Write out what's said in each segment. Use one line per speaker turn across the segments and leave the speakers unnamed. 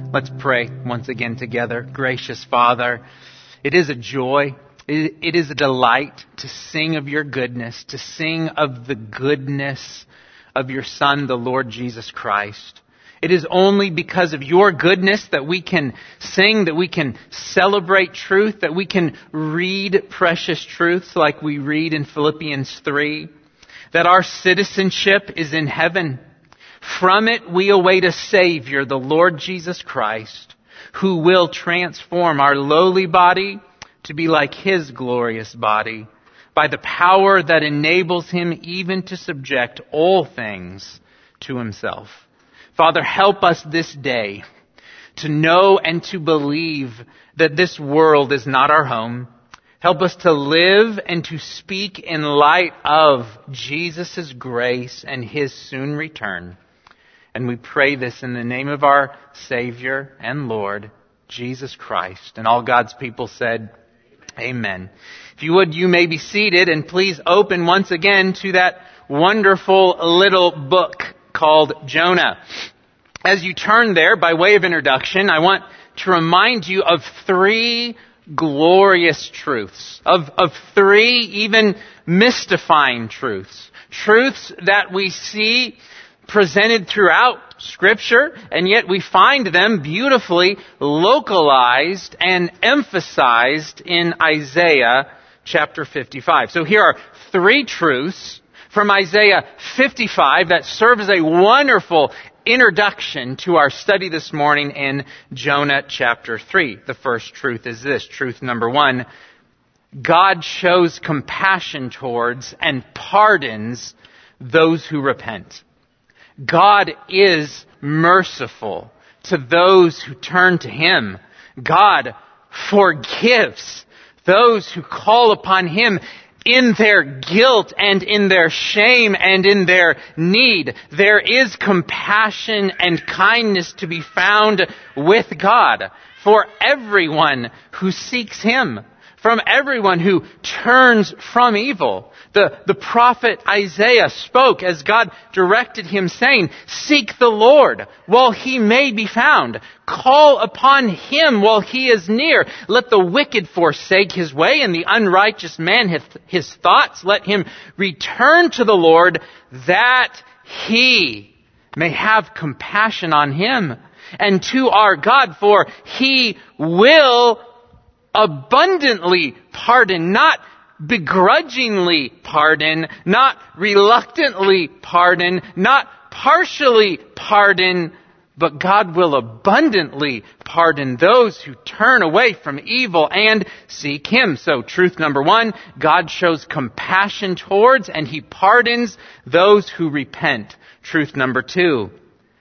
Let's pray once again together. Gracious Father, it is a joy, it is a delight to sing of your goodness, to sing of the goodness of your Son, the Lord Jesus Christ. It is only because of your goodness that we can sing, that we can celebrate truth, that we can read precious truths like we read in Philippians 3, that our citizenship is in heaven. From it we await a Savior, the Lord Jesus Christ, who will transform our lowly body to be like His glorious body by the power that enables Him even to subject all things to Himself. Father, help us this day to know and to believe that this world is not our home. Help us to live and to speak in light of Jesus' grace and His soon return. And we pray this in the name of our Savior and Lord, Jesus Christ. And all God's people said, Amen. If you would, you may be seated, and please open once again to that wonderful little book called Jonah. As you turn there, by way of introduction, I want to remind you of three glorious truths, of three even mystifying truths. Truths that we see presented throughout Scripture, and yet we find them beautifully localized and emphasized in Isaiah chapter 55. So here are three truths from Isaiah 55 that serve as a wonderful introduction to our study this morning in Jonah chapter 3. The first truth is this. Truth number one: God shows compassion towards and pardons those who repent. God is merciful to those who turn to Him. God forgives those who call upon Him in their guilt and in their shame and in their need. There is compassion and kindness to be found with God for everyone who seeks Him, from everyone who turns from evil. The prophet Isaiah spoke as God directed him, saying, "Seek the Lord while He may be found. Call upon Him while He is near. Let the wicked forsake his way, and the unrighteous man his thoughts. Let him return to the Lord, that He may have compassion on him, and to our God, for He will abundantly pardon," not begrudgingly pardon, not reluctantly pardon, not partially pardon, but God will abundantly pardon those who turn away from evil and seek Him. So truth number one, God shows compassion towards and He pardons those who repent. Truth number two,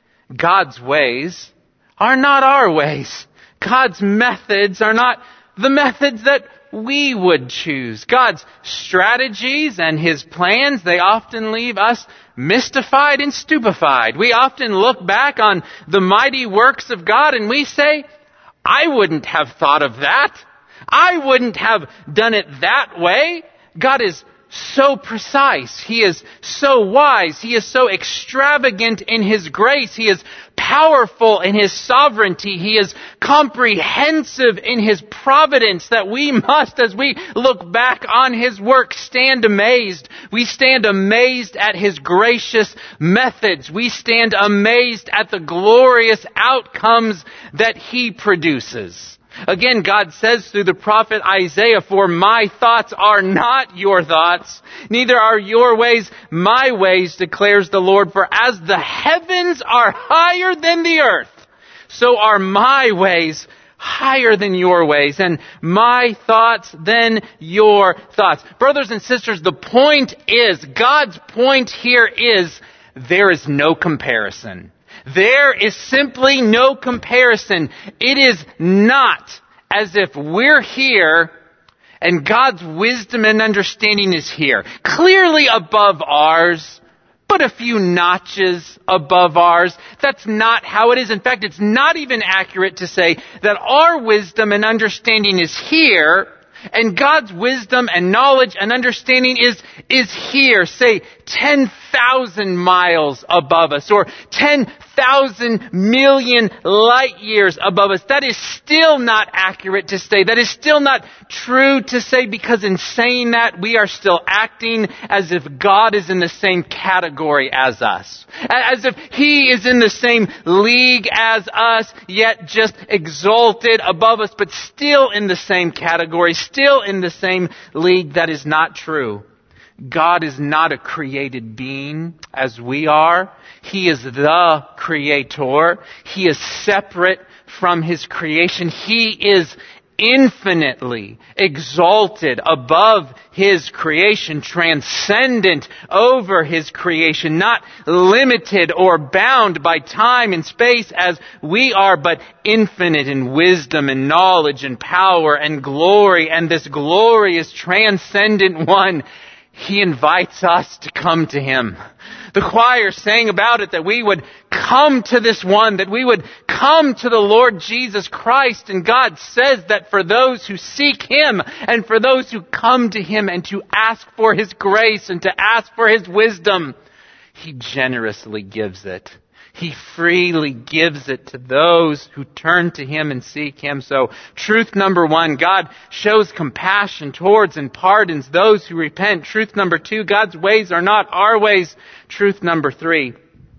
God's ways are not our ways. God's methods are not the methods that we would choose. God's strategies and His plans, they often leave us mystified and stupefied. We often look back on the mighty works of God and we say, I wouldn't have thought of that. I wouldn't have done it that way. God is so precise. He is so wise. He is so extravagant in His grace. He is powerful in His sovereignty. He is comprehensive in His providence that we must, as we look back on His work, stand amazed. We stand amazed at His gracious methods. We stand amazed at the glorious outcomes that He produces. Again, God says through the prophet Isaiah, "For my thoughts are not your thoughts, neither are your ways my ways, declares the Lord. For as the heavens are higher than the earth, so are my ways higher than your ways, and my thoughts than your thoughts." Brothers and sisters, the point is, God's point here is, there is no comparison. There is simply no comparison. It is not as if we're here and God's wisdom and understanding is here, clearly above ours, but a few notches above ours. That's not how it is. In fact, it's not even accurate to say that our wisdom and understanding is here and God's wisdom and knowledge and understanding is here, say, 10,000 miles above us or 10,000 million light years above us. That is still not accurate to say. That is still not true to say, because in saying that, we are still acting as if God is in the same category as us. As if He is in the same league as us, yet just exalted above us, but still in the same category, still in the same league. That is not true. God is not a created being as we are. He is the Creator. He is separate from His creation. He is infinitely exalted above His creation, transcendent over His creation, not limited or bound by time and space as we are, but infinite in wisdom and knowledge and power and glory. And this glorious, transcendent One, He invites us to come to Him. The choir sang about it, that we would come to this One, that we would come to the Lord Jesus Christ. And God says that for those who seek Him and for those who come to Him and to ask for His grace and to ask for His wisdom, He generously gives it. He freely gives it to those who turn to Him and seek Him. So, truth number one, God shows compassion towards and pardons those who repent. Truth number two, God's ways are not our ways. Truth number three,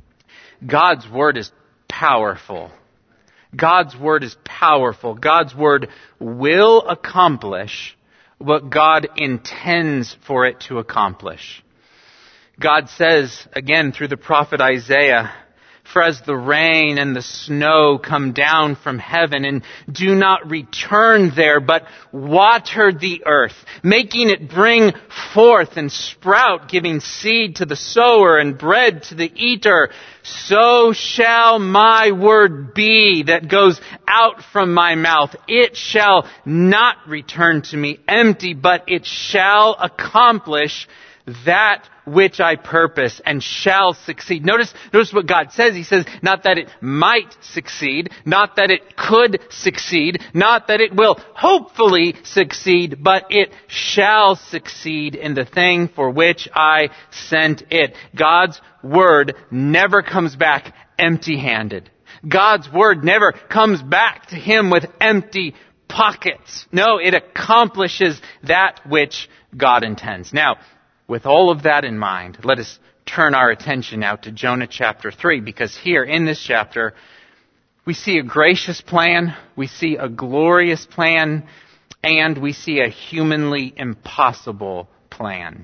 God's Word is powerful. God's Word is powerful. God's Word will accomplish what God intends for it to accomplish. God says, again through the prophet Isaiah, "For as the rain and the snow come down from heaven and do not return there, but water the earth, making it bring forth and sprout, giving seed to the sower and bread to the eater, so shall my word be that goes out from my mouth. It shall not return to me empty, but it shall accomplish that which I purpose and shall succeed." Notice what God says. He says, not that it might succeed, not that it could succeed, not that it will hopefully succeed, but it shall succeed in the thing for which I sent it. God's Word never comes back empty-handed. God's Word never comes back to Him with empty pockets. No, it accomplishes that which God intends. Now, with all of that in mind, let us turn our attention now to Jonah chapter 3, because here in this chapter, we see a gracious plan, we see a glorious plan, and we see a humanly impossible plan.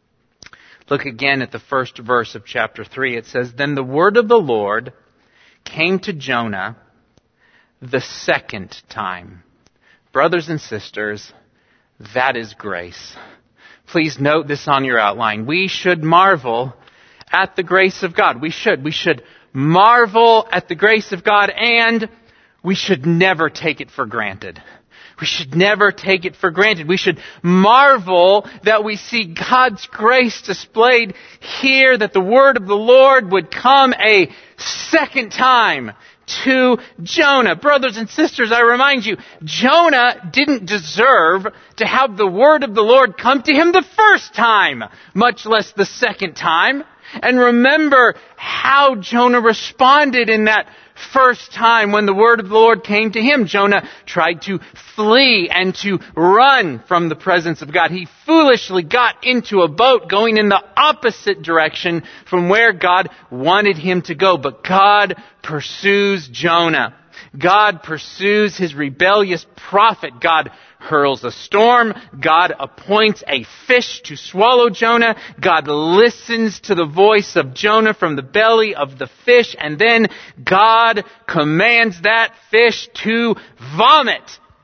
Look again at the first verse of chapter 3. It says, "Then the word of the Lord came to Jonah the second time." Brothers and sisters, that is grace. Please note this on your outline. We should marvel at the grace of God. We should marvel at the grace of God, and we should never take it for granted. We should never take it for granted. We should marvel that we see God's grace displayed here, that the word of the Lord would come a second time to Jonah. Brothers and sisters, I remind you, Jonah didn't deserve to have the word of the Lord come to him the first time, much less the second time. And remember how Jonah responded in that first time when the word of the Lord came to him. Jonah tried to flee and to run from the presence of God. He foolishly got into a boat going in the opposite direction from where God wanted him to go. But God pursues Jonah. God pursues His rebellious prophet. God hurls a storm. God appoints a fish to swallow Jonah. God listens to the voice of Jonah from the belly of the fish. And then God commands that fish to vomit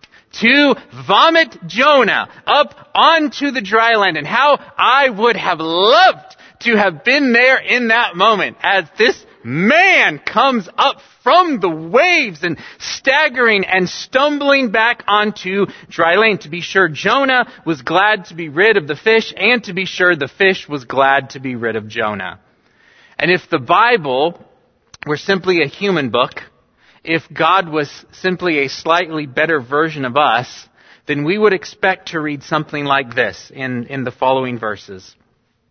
Jonah up onto the dry land. And how I would have loved to have been there in that moment as this man comes up from the waves and staggering and stumbling back onto dry land. To be sure, Jonah was glad to be rid of the fish, and to be sure, the fish was glad to be rid of Jonah. And if the Bible were simply a human book, if God was simply a slightly better version of us, then we would expect to read something like this in the following verses.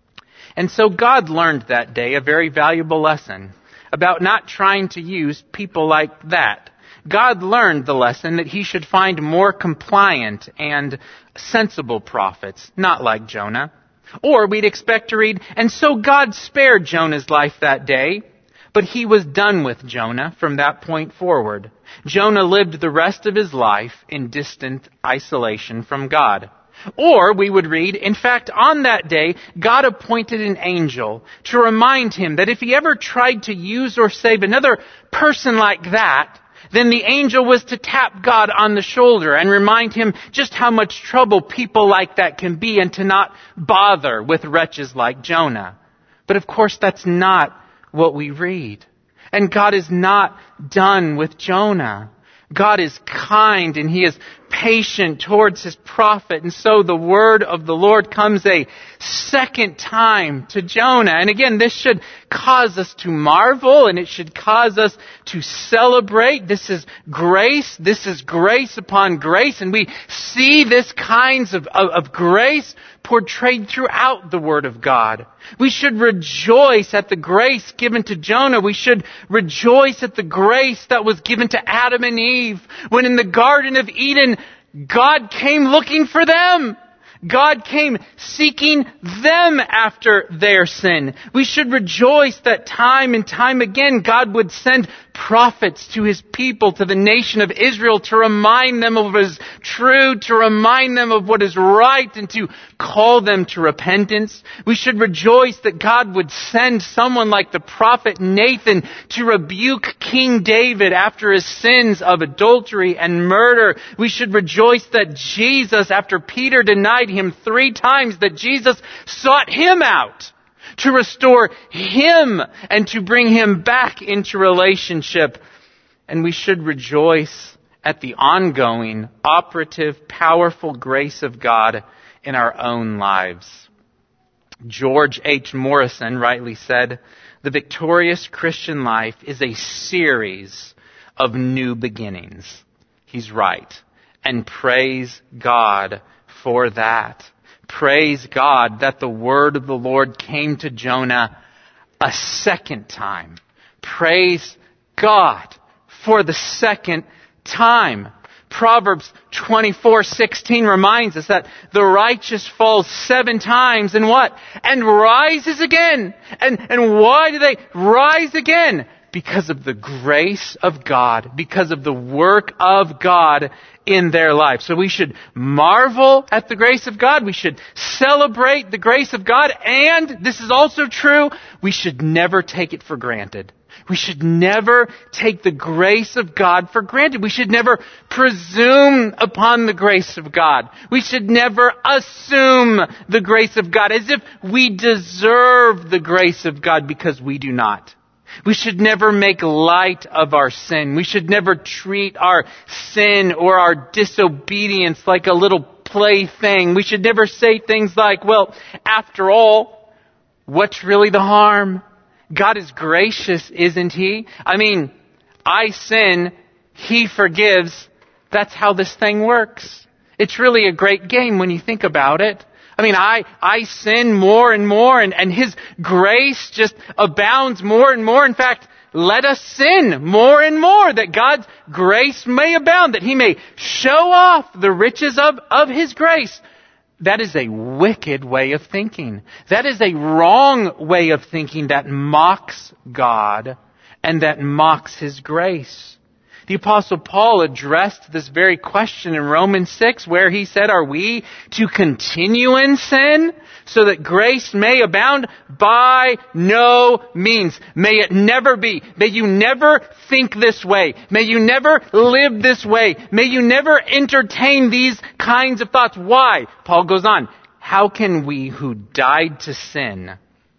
And so God learned that day a very valuable lesson about not trying to use people like that. God learned the lesson that he should find more compliant and sensible prophets, not like Jonah. Or we'd expect to read, and so God spared Jonah's life that day, but he was done with Jonah from that point forward. Jonah lived the rest of his life in distant isolation from God. Or we would read, in fact, on that day, God appointed an angel to remind him that if he ever tried to use or save another person like that, then the angel was to tap God on the shoulder and remind him just how much trouble people like that can be and to not bother with wretches like Jonah. But of course, that's not what we read. And God is not done with Jonah. God is kind and he is patient towards his prophet. And so the word of the Lord comes a second time to Jonah. And again, this should cause us to marvel and it should cause us to celebrate. This is grace. This is grace upon grace. And we see this kinds of grace portrayed throughout the Word of God. We should rejoice at the grace given to Jonah. We should rejoice at the grace that was given to Adam and Eve when in the Garden of Eden, God came looking for them. God came seeking them after their sin. We should rejoice that time and time again God would send prophets to his people, to the nation of Israel, to remind them of what is true, to remind them of what is right, and to call them to repentance. We should rejoice that God would send someone like the prophet Nathan to rebuke King David after his sins of adultery and murder. We should rejoice that Jesus, after Peter denied him 3 times, that Jesus sought him out to restore him and to bring him back into relationship. And we should rejoice at the ongoing, operative, powerful grace of God in our own lives. George H. Morrison rightly said, "The victorious Christian life is a series of new beginnings." He's right. And praise God for that. Praise God that the word of the Lord came to Jonah a second time. Praise God for the second time. Proverbs 24:16 reminds us that the righteous falls 7 times and what? And rises again. And why do they rise again? Because of the grace of God, because of the work of God in their life. So we should marvel at the grace of God. We should celebrate the grace of God. And this is also true, we should never take it for granted. We should never take the grace of God for granted. We should never presume upon the grace of God. We should never assume the grace of God as if we deserve the grace of God, because we do not. We should never make light of our sin. We should never treat our sin or our disobedience like a little plaything. We should never say things like, well, after all, what's really the harm? God is gracious, isn't He? I mean, I sin, He forgives. That's how this thing works. It's really a great game when you think about it. I mean, I sin more and more, and His grace just abounds more and more. In fact, let us sin more and more, that God's grace may abound, that He may show off the riches of His grace. That is a wicked way of thinking. That is a wrong way of thinking that mocks God and that mocks His grace. The Apostle Paul addressed this very question in Romans 6, where he said, are we to continue in sin so that grace may abound? By no means. May it never be. May you never think this way. May you never live this way. May you never entertain these kinds of thoughts. Why? Paul goes on. How can we who died to sin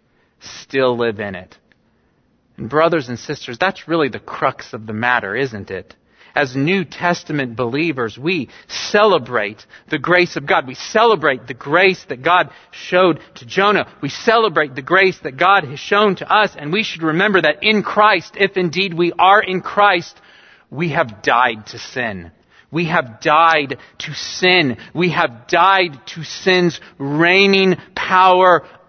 still live in it? And brothers and sisters, that's really the crux of the matter, isn't it? As New Testament believers, we celebrate the grace of God. We celebrate the grace that God showed to Jonah. We celebrate the grace that God has shown to us. And we should remember that in Christ, if indeed we are in Christ, we have died to sin. We have died to sin. We have died to sin's reigning power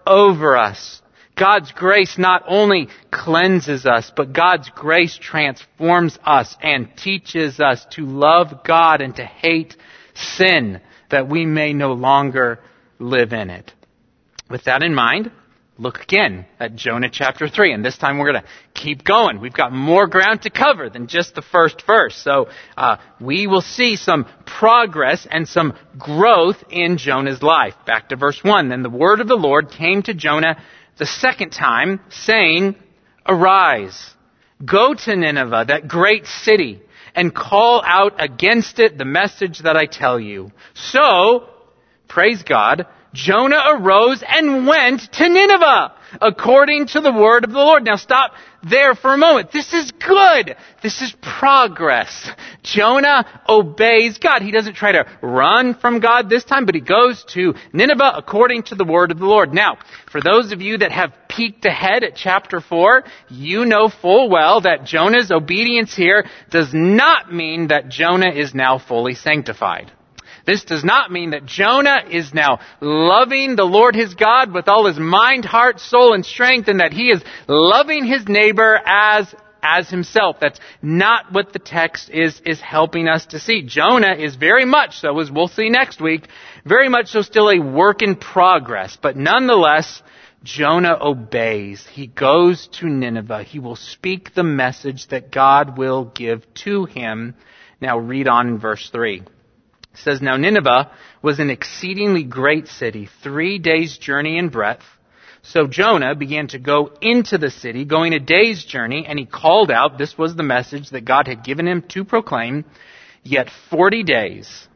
over us. God's grace not only cleanses us, but God's grace transforms us and teaches us to love God and to hate sin, that we may no longer live in it. With that in mind, look again at Jonah chapter 3. And this time we're going to keep going. We've got more ground to cover than just the first verse. So we will see some progress and some growth in Jonah's life. Back to verse 1. Then the word of the Lord came to Jonah the second time, saying, "Arise, go to Nineveh, that great city, and call out against it the message that I tell you." So, praise God, Jonah arose and went to Nineveh, according to the word of the Lord. Now stop there for a moment. This is good. This is progress. Jonah obeys God. He doesn't try to run from God this time, but he goes to Nineveh according to the word of the Lord. Now, for those of you that have peeked ahead at chapter 4, you know full well that Jonah's obedience here does not mean that Jonah is now fully sanctified. This does not mean that Jonah is now loving the Lord his God with all his mind, heart, soul, and strength, and that he is loving his neighbor as himself. That's not what the text is helping us to see. Jonah is very much so, as we'll see next week, very much so still a work in progress. But nonetheless, Jonah obeys. He goes to Nineveh. He will speak the message that God will give to him. Now read on in verse 3. It says, "Now Nineveh was an exceedingly great city, 3 days' journey in breadth. So Jonah began to go into the city, going a day's journey, and he called out," this was the message that God had given him to proclaim, "Yet 40 days,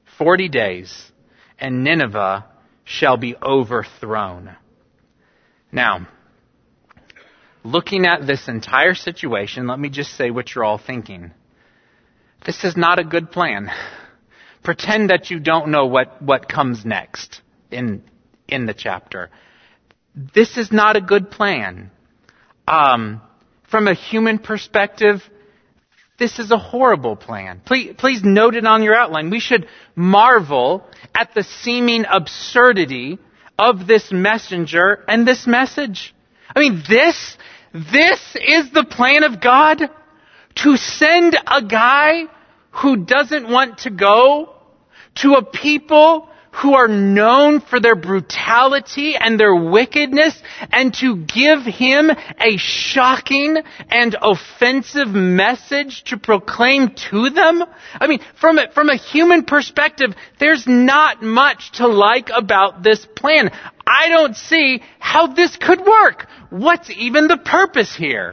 and Nineveh shall be overthrown." Now, looking at this entire situation, let me just say what you're all thinking. This is not a good plan. Pretend that you don't know what comes next in the chapter. This is not a good plan. From a human perspective, this is a horrible plan. Please note it on your outline. We should marvel at the seeming absurdity of this messenger and this message. I mean, this is the plan of God? To send a guy who doesn't want to go to a people who are known for their brutality and their wickedness, and to give him a shocking and offensive message to proclaim to them? I mean, from a human perspective, there's not much to like about this plan. I don't see how this could work. What's even the purpose here?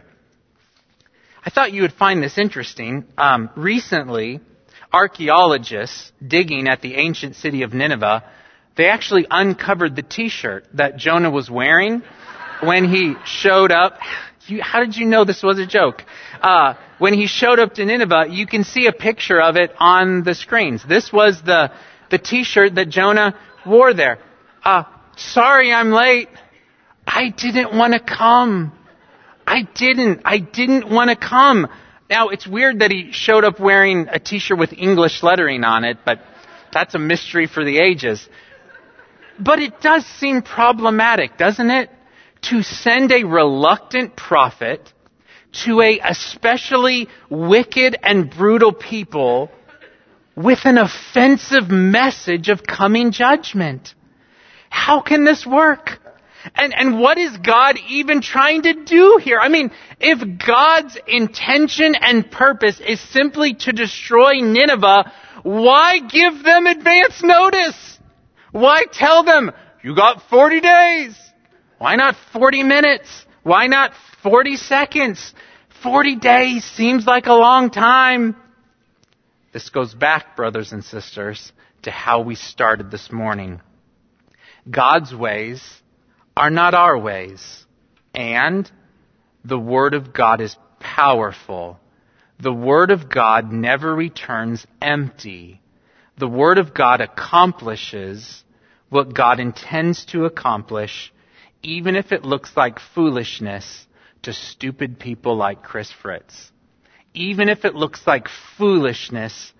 I thought you would find this interesting. Recently, archaeologists digging at the ancient city of Nineveh, they actually uncovered the t-shirt that Jonah was wearing when he showed up. How did you know this was a joke? When he showed up to Nineveh, you can see a picture of it on the screens. This was the t-shirt that Jonah wore there. "Sorry I'm late. I didn't want to come. I didn't want to come." Now, it's weird that he showed up wearing a t-shirt with English lettering on it, but that's a mystery for the ages. But it does seem problematic, doesn't it? To send a reluctant prophet to a especially wicked and brutal people with an offensive message of coming judgment. How can this work? And what is God even trying to do here? I mean, if God's intention and purpose is simply to destroy Nineveh, why give them advance notice? Why tell them, you got 40 days? Why not 40 minutes? Why not 40 seconds? 40 days seems like a long time. This goes back, brothers and sisters, to how we started this morning. God's ways are not our ways. And the Word of God is powerful. The Word of God never returns empty. The Word of God accomplishes what God intends to accomplish, even if it looks like foolishness to stupid people like Chris Fritz. Even if it looks like foolishness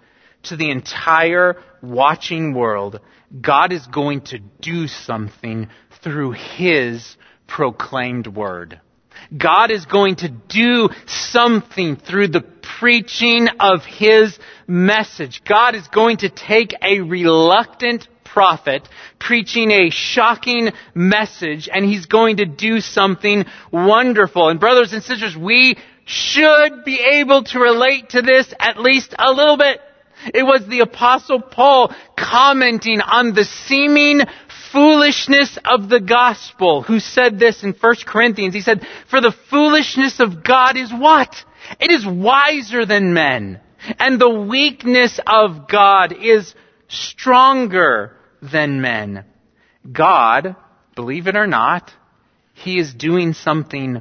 to the entire watching world, God is going to do something through His proclaimed word. God is going to do something through the preaching of His message. God is going to take a reluctant prophet preaching a shocking message, and He's going to do something wonderful. And brothers and sisters, we should be able to relate to this at least a little bit. It was the Apostle Paul commenting on the seeming foolishness of the gospel who said this in 1 Corinthians. He said, "For the foolishness of God is what? It is wiser than men. And the weakness of God is stronger than men." God, believe it or not, He is doing something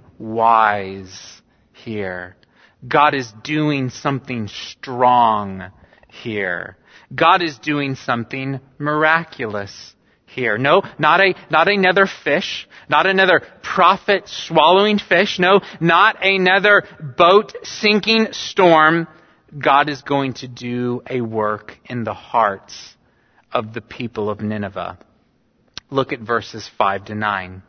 wise here. God is doing something strong here. God is doing something miraculous here. No, not another fish, not another prophet swallowing fish, no, not another boat sinking storm. God is going to do a work in the hearts of the people of Nineveh. Look at verses 5 to 9.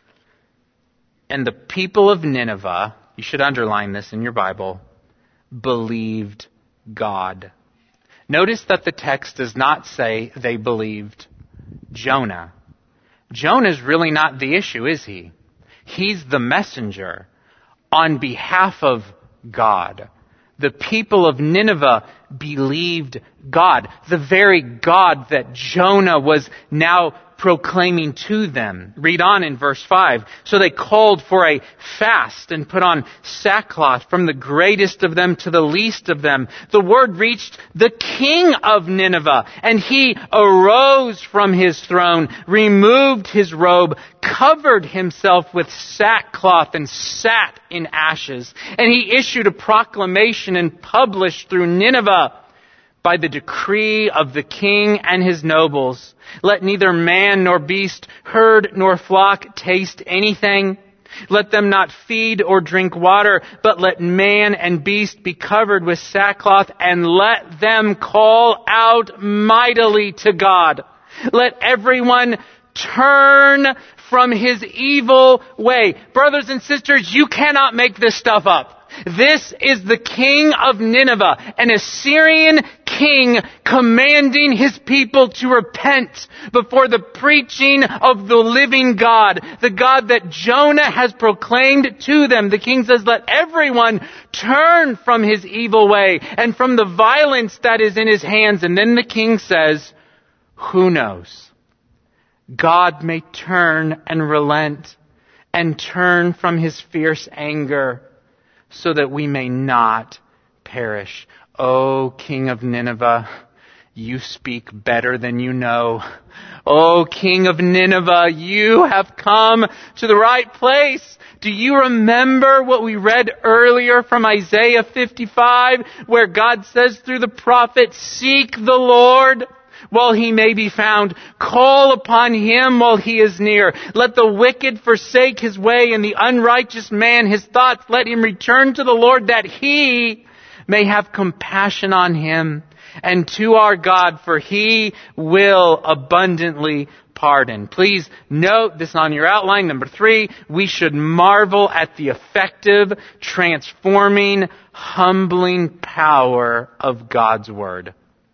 And the people of Nineveh, you should underline this in your Bible, believed God. Notice that the text does not say they believed Jonah. Jonah's really not the issue, is he? He's the messenger on behalf of God. The people of Nineveh believed God, the very God that Jonah was now proclaiming to them. Read on in verse 5. "So they called for a fast and put on sackcloth, from the greatest of them to the least of them. The word reached the king of Nineveh, and he arose from his throne, removed his robe, covered himself with sackcloth, and sat in ashes. And he issued a proclamation and published through Nineveh, by the decree of the king and his nobles, let neither man nor beast, herd nor flock taste anything. Let them not feed or drink water, but let man and beast be covered with sackcloth, and let them call out mightily to God. Let everyone turn from his evil way." Brothers and sisters, you cannot make this stuff up. This is the king of Nineveh, an Assyrian king, commanding his people to repent before the preaching of the living God, the God that Jonah has proclaimed to them. The king says, let everyone turn from his evil way and from the violence that is in his hands. And then the king says, who knows? God may turn and relent and turn from his fierce anger, so that we may not perish. O King of Nineveh, you speak better than you know. O King of Nineveh, you have come to the right place. Do you remember what we read earlier from Isaiah 55, where God says through the prophet, "Seek the Lord while he may be found. Call upon him while he is near. Let the wicked forsake his way, and the unrighteous man his thoughts. Let him return to the Lord, that he may have compassion on him, and to our God, for he will abundantly pardon." Please note this on your outline. Number 3, we should marvel at the effective, transforming, humbling power of God's Word.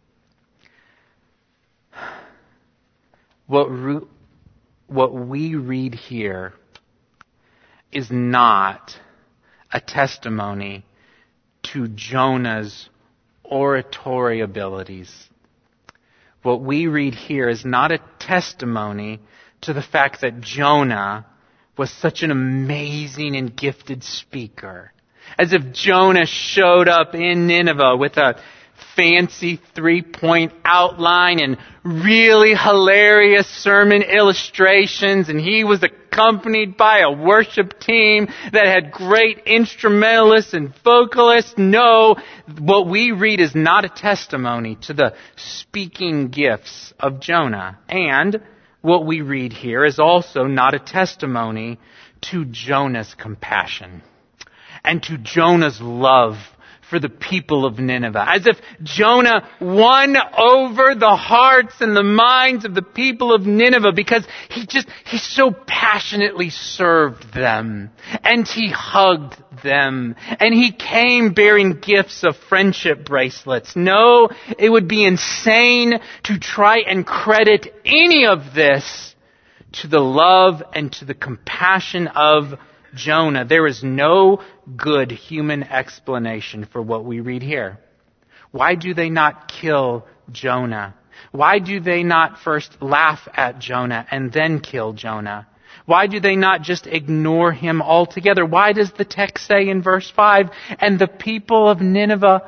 What we read here is not a testimony to Jonah's oratory abilities. What we read here is not a testimony to the fact that Jonah was such an amazing and gifted speaker. As if Jonah showed up in Nineveh with a fancy 3-point outline and really hilarious sermon illustrations, and he was accompanied by a worship team that had great instrumentalists and vocalists. No, what we read is not a testimony to the speaking gifts of Jonah. And what we read here is also not a testimony to Jonah's compassion and to Jonah's love for the people of Nineveh. As if Jonah won over the hearts and the minds of the people of Nineveh because he so passionately served them. And he hugged them. And he came bearing gifts of friendship bracelets. No, it would be insane to try and credit any of this to the love and to the compassion of Jonah. There is no good human explanation for what we read here. Why do they not kill Jonah? Why do they not first laugh at Jonah and then kill Jonah? Why do they not just ignore him altogether? Why does the text say in verse 5, and the people of Nineveh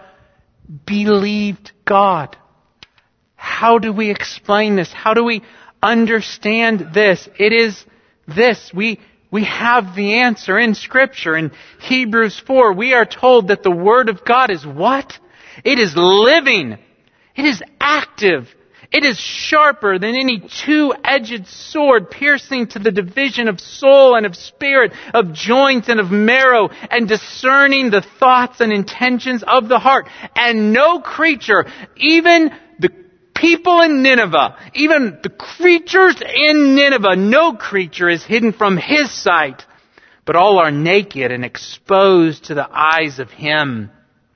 believed God? How do we explain this? How do we understand this? It is this. We have the answer in Scripture. In Hebrews 4, we are told that the Word of God is what? It is living. It is active. It is sharper than any two-edged sword, piercing to the division of soul and of spirit, of joint and of marrow, and discerning the thoughts and intentions of the heart. And no creature, even the people in Nineveh, even the creatures in Nineveh, no creature is hidden from His sight, but all are naked and exposed to the eyes of Him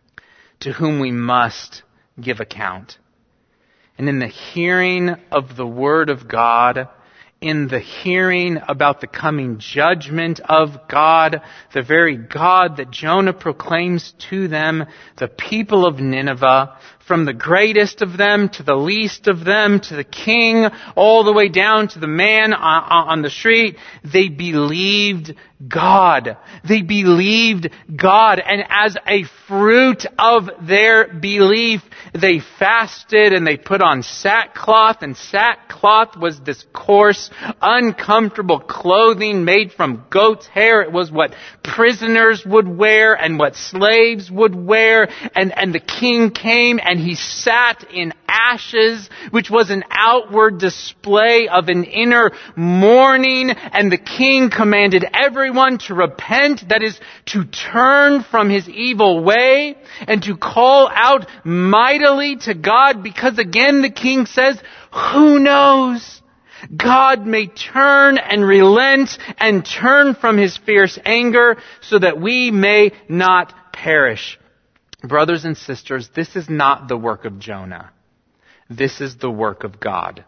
to whom we must give account. And in the hearing of the Word of God, in the hearing about the coming judgment of God, the very God that Jonah proclaims to them, the people of Nineveh, from the greatest of them to the least of them, to the king, all the way down to the man on the street, they believed God. They believed God. And as a fruit of their belief, they fasted and they put on sackcloth. And sackcloth was this coarse, uncomfortable clothing made from goat's hair. It was what prisoners would wear and what slaves would wear. And the king came and he sat in ashes, which was an outward display of an inner mourning. And the king commanded everyone to repent, that is, to turn from his evil way and to call out mightily to God, because again the king says, who knows? God may turn and relent and turn from His fierce anger so that we may not perish. Brothers and sisters, this is not the work of Jonah. This is the work of God.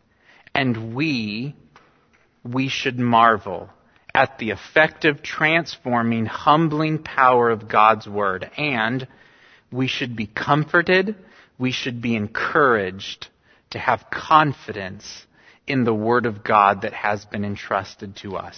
And we should marvel at the effective, transforming, humbling power of God's Word. And we should be comforted, we should be encouraged to have confidence in the Word of God that has been entrusted to us.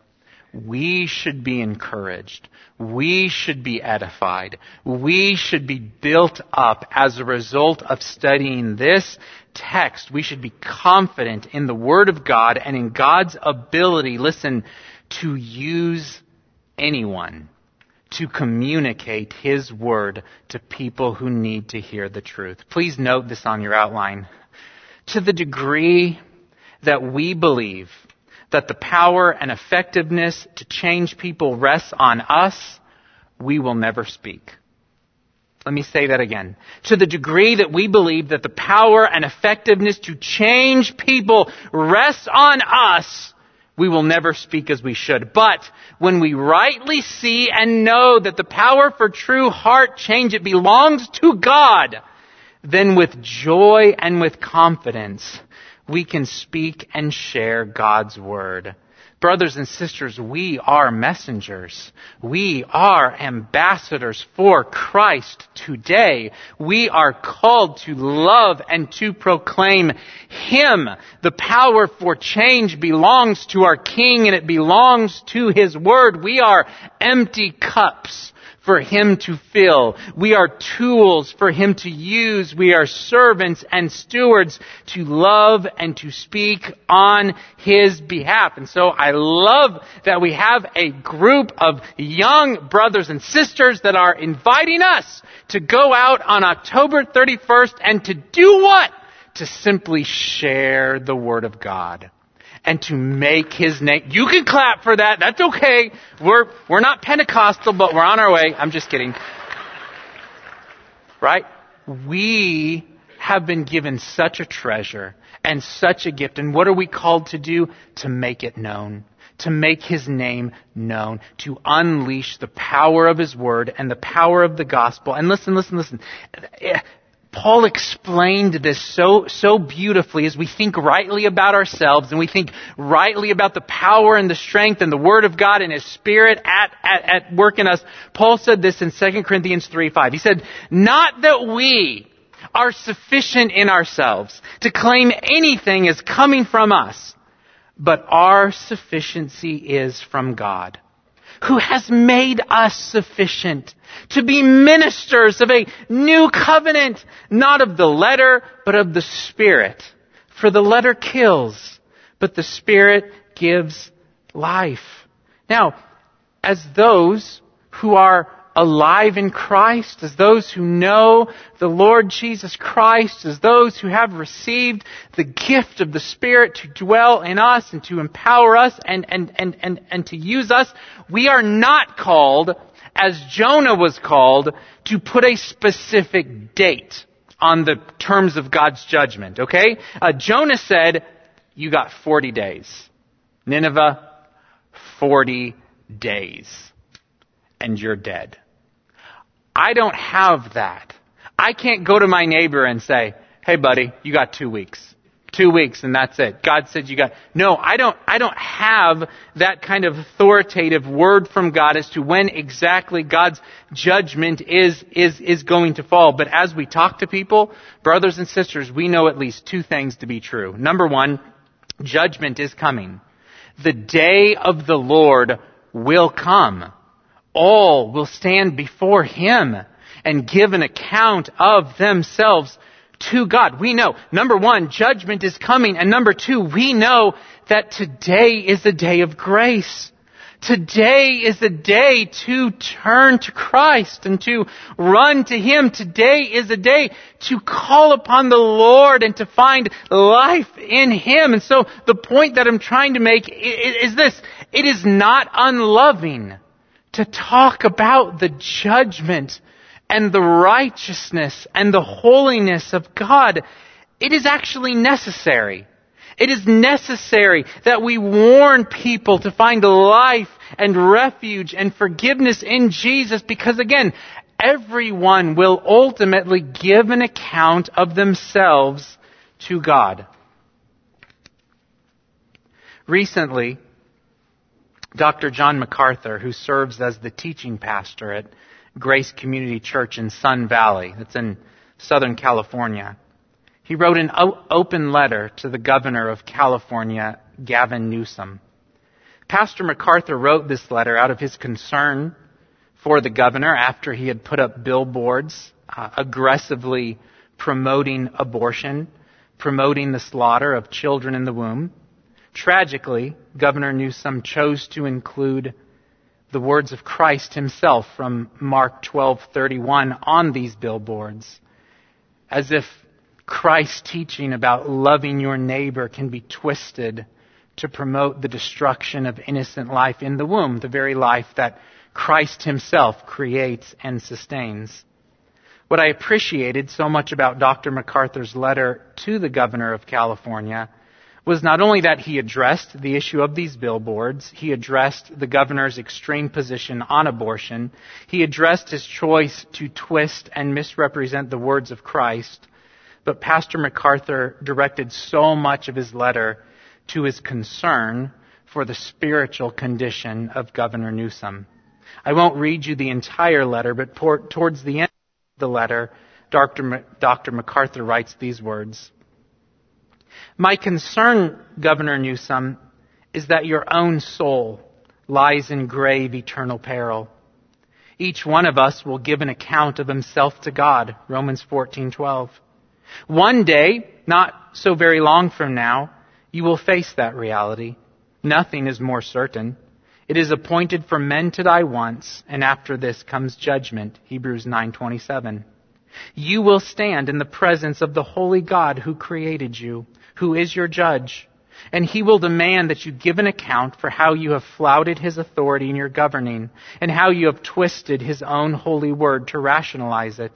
We should be encouraged. We should be edified. We should be built up as a result of studying this text. We should be confident in the Word of God and in God's ability, listen, to use anyone to communicate His Word to people who need to hear the truth. Please note this on your outline. To the degree that we believe that the power and effectiveness to change people rests on us, we will never speak. Let me say that again. To the degree that we believe that the power and effectiveness to change people rests on us, we will never speak as we should. But when we rightly see and know that the power for true heart change, it belongs to God, then with joy and with confidence, we can speak and share God's Word. Brothers and sisters, we are messengers. We are ambassadors for Christ today. We are called to love and to proclaim Him. The power for change belongs to our King, and it belongs to His Word. We are empty cups for Him to fill. We are tools for Him to use. We are servants and stewards to love and to speak on His behalf. And so I love that we have a group of young brothers and sisters that are inviting us to go out on October 31st and to do what? To simply share the Word of God. And to make His name. You can clap for that. That's okay. We're not Pentecostal, but we're on our way. I'm just kidding. right? We have been given such a treasure and such a gift. And what are we called to do? To make it known. To make His name known. To unleash the power of His Word and the power of the gospel. And listen. Paul explained this so beautifully as we think rightly about ourselves and we think rightly about the power and the strength and the Word of God and His Spirit at work in us. Paul said this in 2 Corinthians 3:5. He said, "Not that we are sufficient in ourselves to claim anything as coming from us, but our sufficiency is from God, who has made us sufficient to be ministers of a new covenant, not of the letter, but of the Spirit. For the letter kills, but the Spirit gives life." Now, as those who are alive in Christ, as those who know the Lord Jesus Christ, as those who have received the gift of the Spirit to dwell in us and to empower us and to use us, we are not called, as Jonah was called, to put a specific date on the terms of God's judgment, okay? Jonah said, you got 40 days. Nineveh, 40 days. And you're dead. I don't have that. I can't go to my neighbor and say, hey buddy, you got 2 weeks. 2 weeks and that's it. God said you got... No, I don't have that kind of authoritative word from God as to when exactly God's judgment is going to fall. But as we talk to people, brothers and sisters, we know at least 2 things to be true. Number 1, judgment is coming. The day of the Lord will come. All will stand before Him and give an account of themselves to God. We know, number 1, judgment is coming. And number 2, we know that today is a day of grace. Today is a day to turn to Christ and to run to Him. Today is a day to call upon the Lord and to find life in Him. And so the point that I'm trying to make is this. It is not unloving to talk about the judgment and the righteousness and the holiness of God. It is actually necessary. It is necessary that we warn people to find life and refuge and forgiveness in Jesus, because again, everyone will ultimately give an account of themselves to God. Recently, Dr. John MacArthur, who serves as the teaching pastor at Grace Community Church in Sun Valley, that's in Southern California, he wrote an open letter to the governor of California, Gavin Newsom. Pastor MacArthur wrote this letter out of his concern for the governor after he had put up billboards aggressively promoting abortion, promoting the slaughter of children in the womb. Tragically, Governor Newsom chose to include the words of Christ Himself from Mark 12:31 on these billboards, as if Christ's teaching about loving your neighbor can be twisted to promote the destruction of innocent life in the womb, the very life that Christ Himself creates and sustains. What I appreciated so much about Dr. MacArthur's letter to the governor of California was not only that he addressed the issue of these billboards, he addressed the governor's extreme position on abortion, he addressed his choice to twist and misrepresent the words of Christ, but Pastor MacArthur directed so much of his letter to his concern for the spiritual condition of Governor Newsom. I won't read you the entire letter, but towards the end of the letter, Dr. MacArthur writes these words. My concern, Governor Newsom, is that your own soul lies in grave eternal peril. Each one of us will give an account of himself to God, Romans 14:12. One day, not so very long from now, you will face that reality. Nothing is more certain. It is appointed for men to die once, and after this comes judgment, Hebrews 9:27. You will stand in the presence of the holy God who created you, who is your judge, and He will demand that you give an account for how you have flouted His authority in your governing, and how you have twisted His own holy word to rationalize it.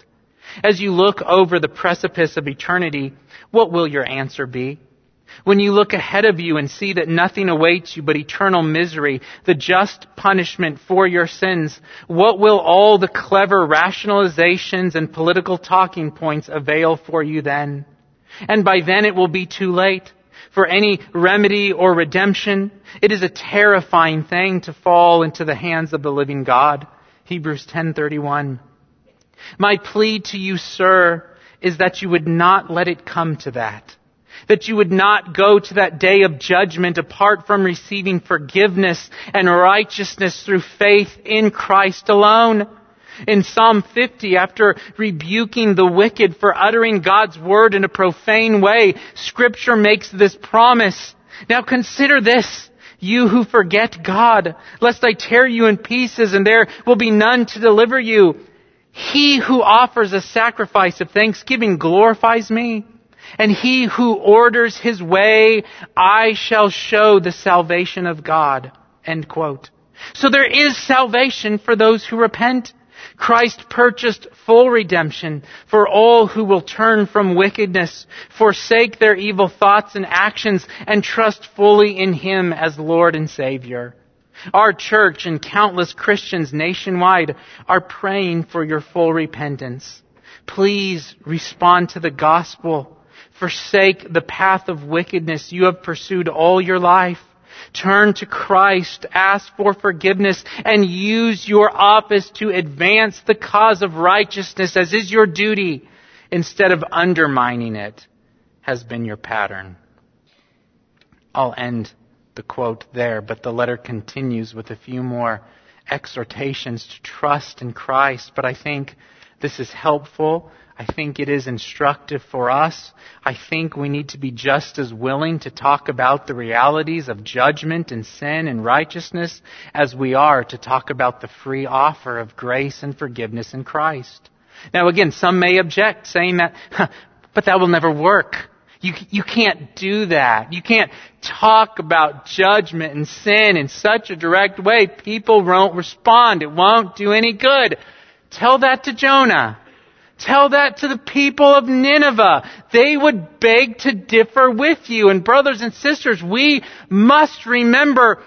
As you look over the precipice of eternity, what will your answer be? When you look ahead of you and see that nothing awaits you but eternal misery, the just punishment for your sins, what will all the clever rationalizations and political talking points avail for you then? And by then it will be too late for any remedy or redemption. It is a terrifying thing to fall into the hands of the living God. Hebrews 10:31. My plea to you, sir, is that you would not let it come to that. That you would not go to that day of judgment apart from receiving forgiveness and righteousness through faith in Christ alone. In Psalm 50, after rebuking the wicked for uttering God's word in a profane way, Scripture makes this promise. Now consider this, you who forget God, lest I tear you in pieces and there will be none to deliver you. He who offers a sacrifice of thanksgiving glorifies me. And he who orders his way, I shall show the salvation of God. End quote. So there is salvation for those who repent. Christ purchased full redemption for all who will turn from wickedness, forsake their evil thoughts and actions, and trust fully in Him as Lord and Savior. Our church and countless Christians nationwide are praying for your full repentance. Please respond to the gospel. Forsake the path of wickedness you have pursued all your life. Turn to Christ, ask for forgiveness, and use your office to advance the cause of righteousness as is your duty, instead of undermining it, has been your pattern. I'll end the quote there, but the letter continues with a few more exhortations to trust in Christ. But I think this is helpful. I think it is instructive for us. I think we need to be just as willing to talk about the realities of judgment and sin and righteousness as we are to talk about the free offer of grace and forgiveness in Christ. Now again, some may object, saying that, but that will never work. You can't do that. You can't talk about judgment and sin in such a direct way. People won't respond. It won't do any good. Tell that to Jonah. Tell that to the people of Nineveh. They would beg to differ with you. And brothers and sisters, we must remember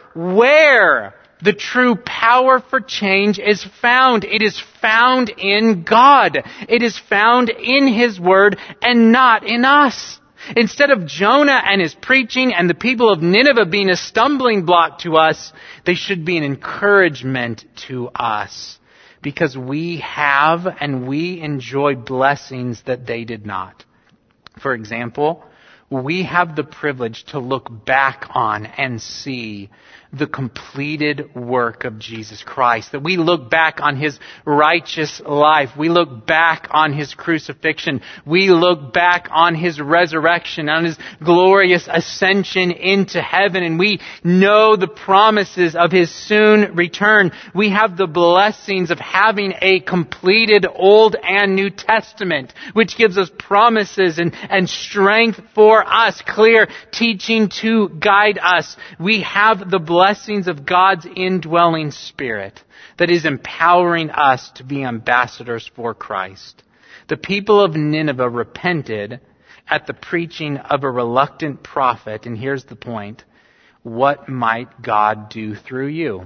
where the true power for change is found. It is found in God. It is found in His Word and not in us. Instead of Jonah and his preaching and the people of Nineveh being a stumbling block to us, they should be an encouragement to us. Because we have and we enjoy blessings that they did not. For example, we have the privilege to look back on and see the completed work of Jesus Christ. That we look back on His righteous life. We look back on His crucifixion. We look back on His resurrection, on His glorious ascension into heaven. And we know the promises of His soon return. We have the blessings of having a completed Old and New Testament, which gives us promises and strength for us, clear teaching to guide us. We have the blessings of God's indwelling Spirit that is empowering us to be ambassadors for Christ. The people of Nineveh repented at the preaching of a reluctant prophet, and here's the point. What might God do through you?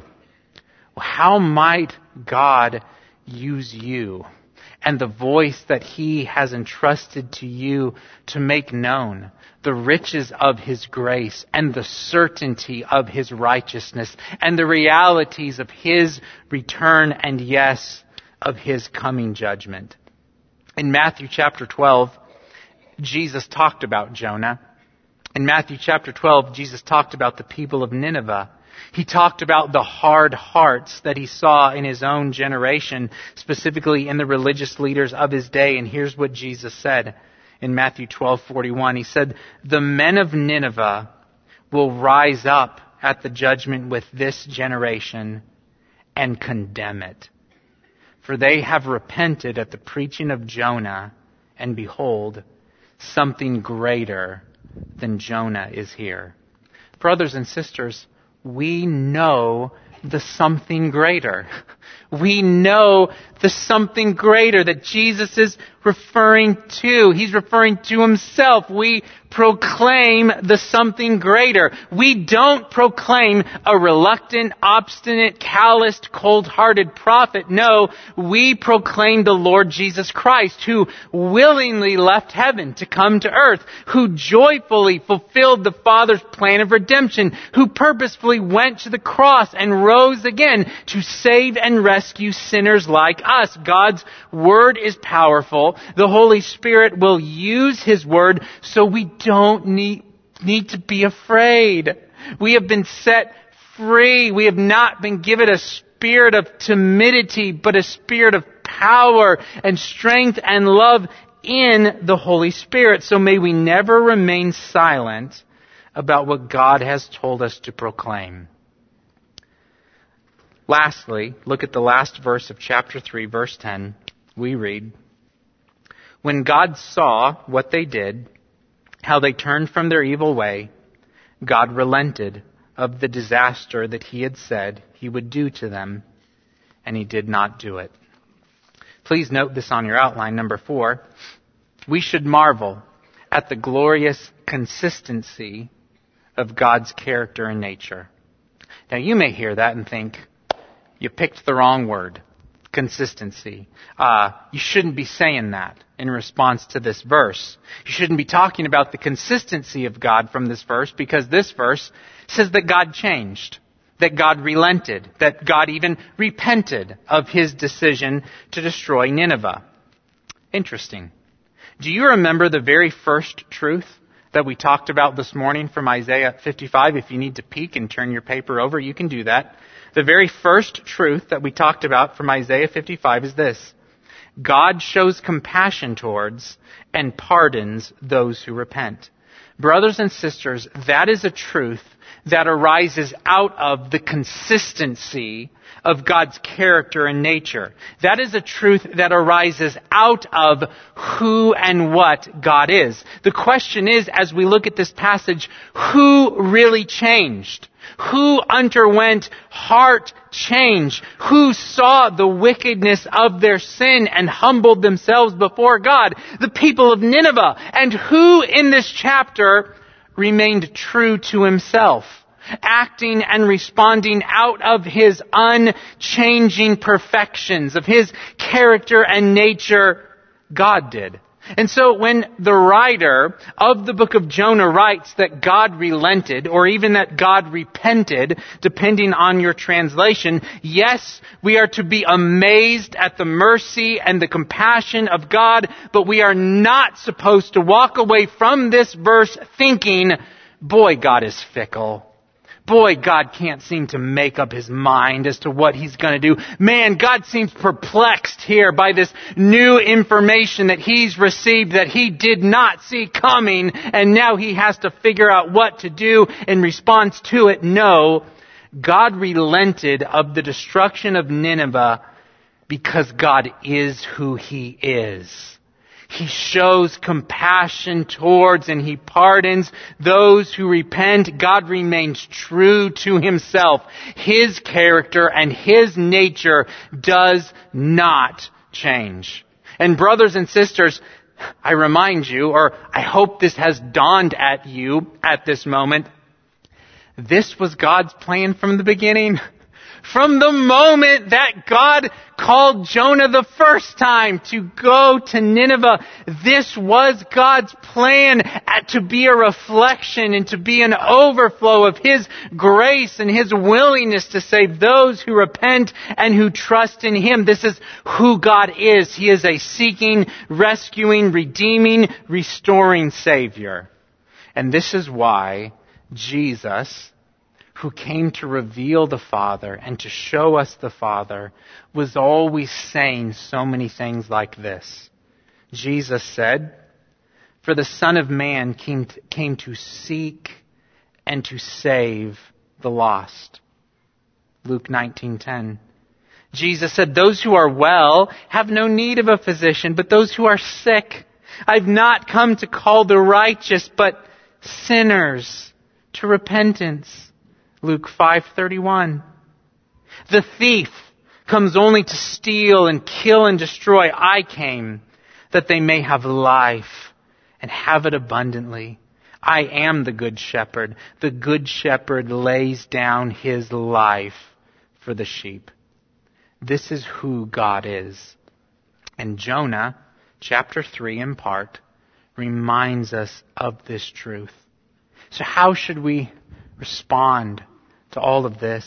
How might God use you and the voice that He has entrusted to you to make known the riches of His grace and the certainty of His righteousness and the realities of His return and, yes, of His coming judgment? In Matthew chapter 12, Jesus talked about Jonah. In Matthew chapter 12, Jesus talked about the people of Nineveh. He talked about the hard hearts that He saw in His own generation, specifically in the religious leaders of His day. And here's what Jesus said in Matthew 12:41. He said, "The men of Nineveh will rise up at the judgment with this generation and condemn it. For they have repented at the preaching of Jonah, and behold, something greater than Jonah is here." Brothers and sisters, we know the something greater. We know the something greater that Jesus is referring to. He's referring to himself. We proclaim the something greater. We don't proclaim a reluctant, obstinate, calloused, cold-hearted prophet. No, we proclaim the Lord Jesus Christ, who willingly left heaven to come to earth, who joyfully fulfilled the Father's plan of redemption, who purposefully went to the cross and rose again to save and rescue sinners like us. God's Word is powerful. The Holy Spirit will use His Word, so we don't need to be afraid. We have been set free. We have not been given a spirit of timidity, but a spirit of power and strength and love in the Holy Spirit. So may we never remain silent about what God has told us to proclaim. Lastly, look at the last verse of chapter 3, verse 10. We read, "When God saw what they did, how they turned from their evil way, God relented of the disaster that He had said He would do to them, and He did not do it." Please note this on your outline. Number 4, we should marvel at the glorious consistency of God's character and nature. Now you may hear that and think, you picked the wrong word. Consistency. You shouldn't be saying that in response to this verse. You shouldn't be talking about the consistency of God from this verse, because this verse says that God changed, that God relented, that God even repented of His decision to destroy Nineveh. Interesting. Do you remember the very first truth that we talked about this morning from Isaiah 55? If you need to peek and turn your paper over, you can do that. The very first truth that we talked about from Isaiah 55 is this: God shows compassion towards and pardons those who repent. Brothers and sisters, that is a truth that arises out of the consistency of God's character and nature. That is a truth that arises out of who and what God is. The question is, as we look at this passage, who really changed? Who underwent heart change? Who saw the wickedness of their sin and humbled themselves before God? The people of Nineveh. And who in this chapter remained true to himself, acting and responding out of his unchanging perfections, of his character and nature? God did. And so when the writer of the book of Jonah writes that God relented, or even that God repented, depending on your translation, yes, we are to be amazed at the mercy and the compassion of God, but we are not supposed to walk away from this verse thinking, boy, God is fickle. Boy, God can't seem to make up His mind as to what He's going to do. Man, God seems perplexed here by this new information that He's received that He did not see coming, and now He has to figure out what to do in response to it. No, God relented of the destruction of Nineveh because God is who He is. He shows compassion towards and He pardons those who repent. God remains true to Himself. His character and His nature does not change. And brothers and sisters, I remind you, or I hope this has dawned at you at this moment, this was God's plan from the beginning. From the moment that God called Jonah the first time to go to Nineveh, this was God's plan to be a reflection and to be an overflow of His grace and His willingness to save those who repent and who trust in Him. This is who God is. He is a seeking, rescuing, redeeming, restoring Savior. And this is why Jesus, who came to reveal the Father and to show us the Father, was always saying so many things like this. Jesus said, "For the Son of Man came to seek and to save the lost." Luke 19:10. Jesus said, "Those who are well have no need of a physician, but those who are sick. I've not come to call the righteous, but sinners to repentance." Luke 5:31. The thief comes only to steal and kill and destroy. I came that they may have life and have it abundantly. I am the good shepherd. The good shepherd lays down his life for the sheep. This is who God is. And Jonah, chapter 3 in part, reminds us of this truth. So how should we respond to all of this?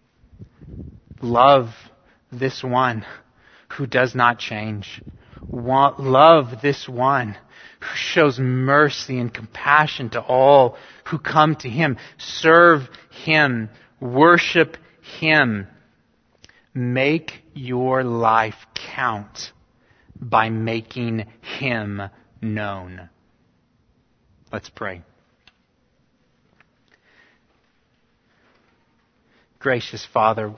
Love this one who does not change. Love this one who shows mercy and compassion to all who come to him. Serve him. Worship him. Make your life count by making him known. Let's pray. Gracious Father,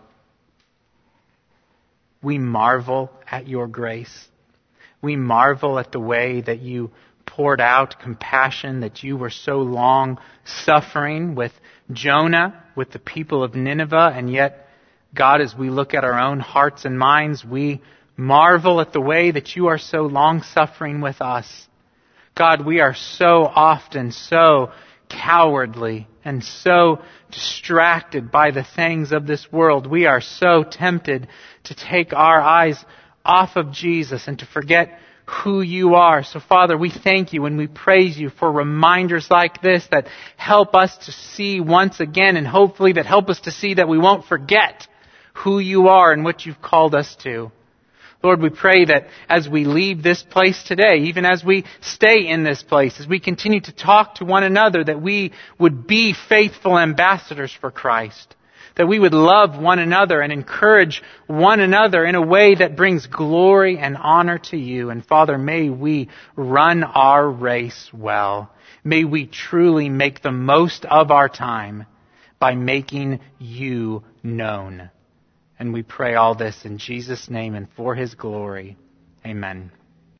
we marvel at your grace. We marvel at the way that you poured out compassion, that you were so long suffering with Jonah, with the people of Nineveh, and yet, God, as we look at our own hearts and minds, we marvel at the way that you are so long suffering with us. God, we are so often so cowardly and so distracted by the things of this world. We are so tempted to take our eyes off of Jesus and to forget who you are. So Father, we thank you and we praise you for reminders like this that help us to see once again, and hopefully that help us to see that we won't forget who you are and what you've called us to. Lord, we pray that as we leave this place today, even as we stay in this place, as we continue to talk to one another, that we would be faithful ambassadors for Christ. That we would love one another and encourage one another in a way that brings glory and honor to you. And Father, may we run our race well. May we truly make the most of our time by making you known. And we pray all this in Jesus' name and for his glory. Amen.